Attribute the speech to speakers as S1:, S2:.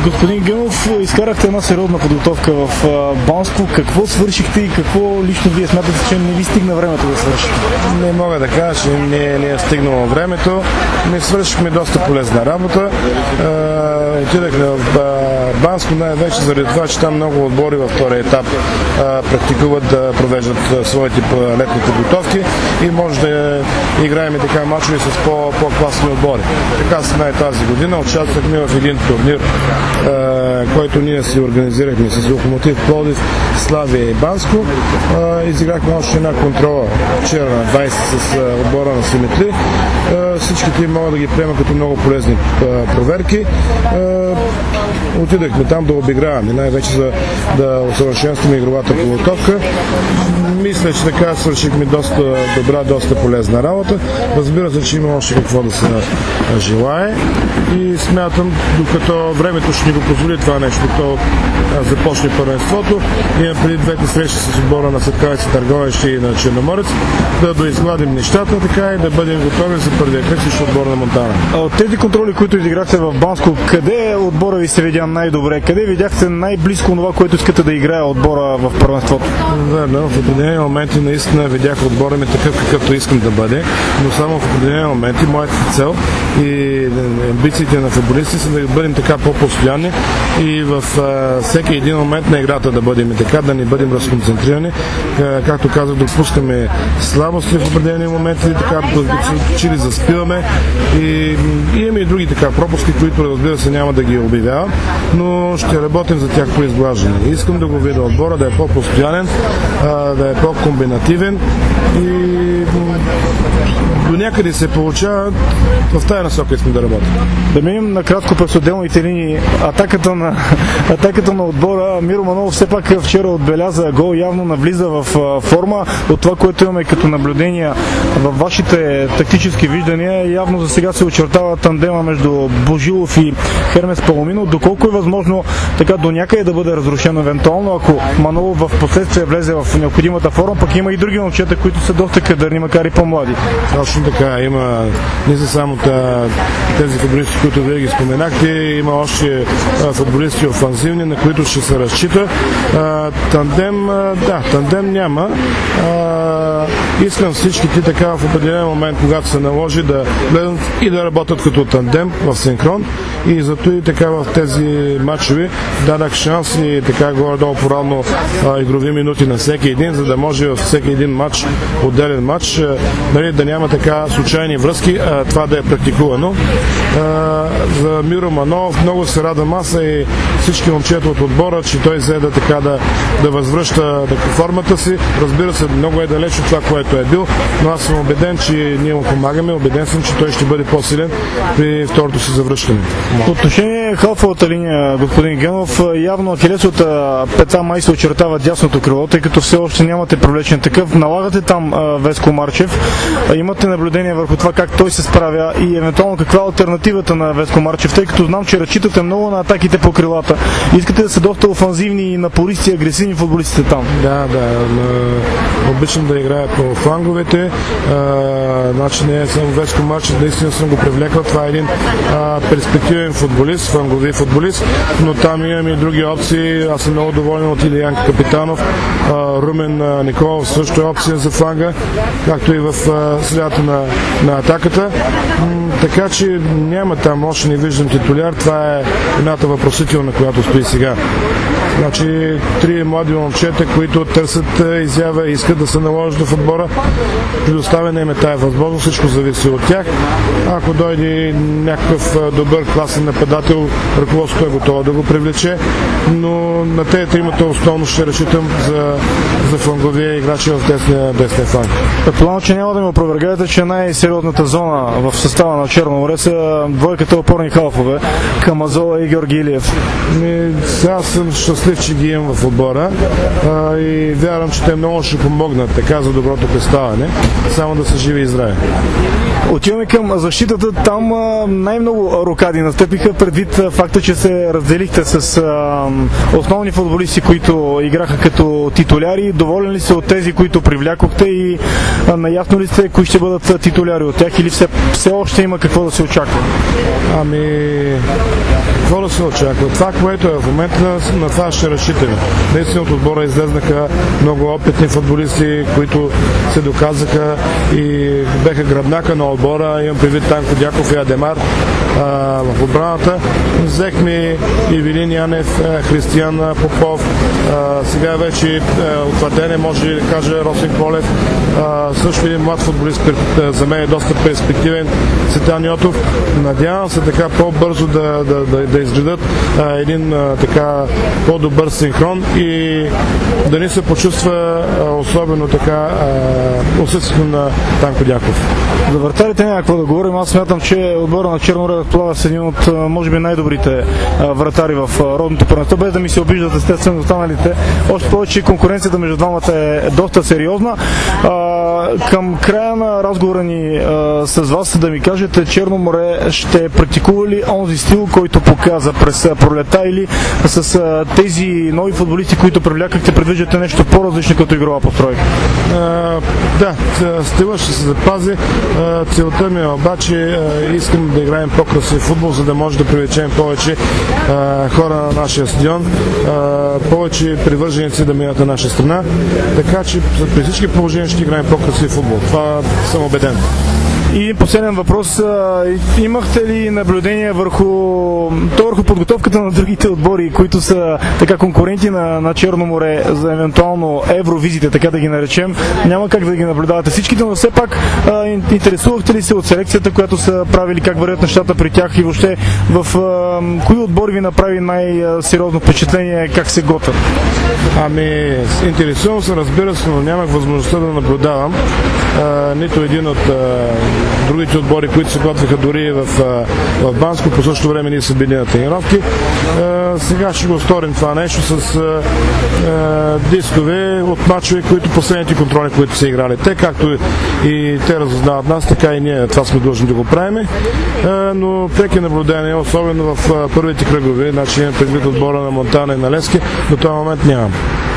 S1: Господин Генов, изкарахте една сериозна подготовка в Банско. Какво свършихте и какво лично вие смятате, че не ви стигна времето да свършите?
S2: Не мога да кажа, че не е стигнало времето. Не свършихме доста полезна работа. Отидахме в Банско най-вече заради това, че там много отбори във втория етап практикуват да провеждат своите летни подготовки и може да играем и така мачове с по-класни отбори. Така се тази година участвахме в един турнир, който ние си организирахме с Локомотив Пловдив, Славия и Банско. Изиграхме още една контрола вчера на 20 с отбора на Симетри. Всичките могат да ги приемат като много полезни проверки. Отидахме там да обиграваме, най-вече за да усъвършенстваме игровата подготовка. Мисля, че така свършихме доста добра, доста полезна работа. Разбира се, че има още какво да се желае и смятам, докато времето ще ни го позволи това нещо, докато започне първенството, имам преди двете срещи с отбора на Светкавец и Търговище и на Черноморец, да доизгладим нещата, така и да бъдем готови за първия кръг срещу отбора на Монтана.
S1: От тези контроли, които изиграхте в Банско, къде отбора ви се видя най-добре? Къде видяхте най-близко това, което искате да играе отбора в първенството?
S2: Верно, в определени моменти наистина видях отбора ми такъв, какъвто искам да бъде, но само в определени моменти моята цел и амбициите на футболисти са да бъдем така по-постоянни и в всеки един момент на играта да бъдем така, да не бъдем разконцентрирани. Както казах, допускаме слабости в определени моменти, така че ли заспиваме и имаме и други така пропуски, които разбира се няма да ги обявявам, но ще работим за тях по изглаждане. Искам да го видя отбора да е по-постоянен, да е по-комбинативен и до някъде се получава, в тази насока искам да работя.
S1: Да минем накратко през отделните линии. Атаката на отбора. Миро Манолов все пак вчера отбеляза гол, явно навлиза в форма. От това, което имаме като наблюдения във вашите тактически виждания, явно за сега се очертава тандема между Божилов и Хермес Паломино. Доколко е възможно така до някъде да бъде разрушено евентуално, ако Манолов в последствие влезе в необходимата форма, пък има и други момчета, които са доста кадърни, макар и по-млади.
S2: Точно така, има не са само тези футболисти, които вие ги споменахте, има още футболисти офанзивни, на които ще се разчита. Тандем няма. Искам всичките така в определен момент, когато се наложи, да влезат и да работят като тандем в синхрон и зато и така в тези матчове дадах шанс и така горе-долу поравно игрови минути на всеки един, за да може във всеки един матч, отделен матч, да няма така случайни връзки, това да е практикувано. За Миро Манолов много се радвам аз и всички момчета от отбора, че той взе да възвръща формата си. Разбира се, много е далеч от това, което е бил, но аз съм убеден, че ние му помагаме, убеден съм, че той ще бъде по-силен при второто си завръщане.
S1: По отношение халфовата линия, господин Генов, явно ахилесовата пета май се очертава дясното крило, тъй като все още нямате привлечен такъв. Налагате там Веско Марчев. Имате наблюдение върху това как той се справя и евентуално каква е алтернативата на Веско Марчев, тъй като знам, че разчитате много на атаките по крилата. Искате да са доста офанзивни и напористи, агресивни футболистите там.
S2: Да, обичам да играя по фланговете. Значи не съм Веско Марчев, наистина съм го привлекал. Това е един перспективен футболист, флангови футболист, но там имам и други опции. Аз съм много доволен от Илиян Капитанов. Румен Николов също е опция за фланга, както и в средата на атаката. Така че няма там, още не виждам титуляр. Това е едната въпросителна, която стои сега. Значи, три млади момчета, които търсят изява и искат да се наложат в отбора. Предоставена им е тая възможност, всичко зависи от тях. Ако дойде някакъв добър класен нападател, ръководството е готово да го привлече, но на тези тримата основно ще разчитам за фланговия играчи в десния фланг.
S1: Предполагам, че няма да ме опровергаете, че най-сериозната зона в състава на Черно море са двойката опорни халфове Камазола и Георги Илиев.
S2: Аз съм щастлив, че ги имам в отбора и вярвам, че те много ще помогнат така за доброто представяне, само да са живи и здрави.
S1: Отиваме към защитата. Там най-много рокади настъпиха предвид факта, че се разделихте с основни футболисти, които играха като титуляри. Доволен ли сте от тези, които привлякохте и наясно ли сте кои ще бъдат титуляри от тях или все още има какво да се очаква?
S2: Какво да се очаква? Това, което е в момента, на това ще разчитаме. Наистина от отбора излезнаха много опитни футболисти, които се доказаха и беха гръбнака на отбора. Имам предвид Танко Дяков и Адемар в отбраната. Взехме Ивелин Янев, Християн Попов, сега вече утвърден може да кажа Росен Колев, също един млад футболист, за мен е доста перспективен, Цветан Йотов. Надявам се така по-бързо да изградат един така по-добър синхрон и да не се почувства особено така отсъствието на Танко Дяков.
S1: За вратарите няма какво да говорим. Аз смятам, че отбора на Черно море разполага с един от може би най-добрите вратари в родното първенство, без да ми се обиждат естествено останалите. Още повече конкуренцията между двамата е доста сериозна. Към края на разговора ни с вас да ми кажете, Черно море ще практикува ли онзи стил, който показа през пролета, или с тези нови футболисти, които привлякахте, предвиждате нещо по-различно като игрова постройка?
S2: Да, стила ще се запази. Целта ми е обаче, искам да играем по-красив футбол, за да може да привлечем повече хора на нашия стадион, повече привърженици да минат на наша страна, така че при всички положения ще играем по-красив футбол. Това съм убеден.
S1: И последен въпрос. Имахте ли наблюдение върху подготовката на другите отбори, които са така конкуренти на Черно море за евентуално евровизите, така да ги наречем? Няма как да ги наблюдавате всичките, но все пак интересувахте ли се от селекцията, която са правили, как вървят нещата при тях и въобще в кои отбори ви направи най-сериозно впечатление, как се готвят?
S2: Интересувам се, разбира се, но нямах възможността да наблюдавам нито един от другите отбори, които се готвиха дори в Банско. По същото време ние са били на тренировки. Сега ще го сторим това нещо с дискове от мачове, които последните контроли, които са играли. Те, както и те разузнават нас, така и ние това сме длъжни да го правим. Но преки наблюдения, особено в първите кръгове, значи имам предвид отбора на Монтана и на Левски, до този момент нямам.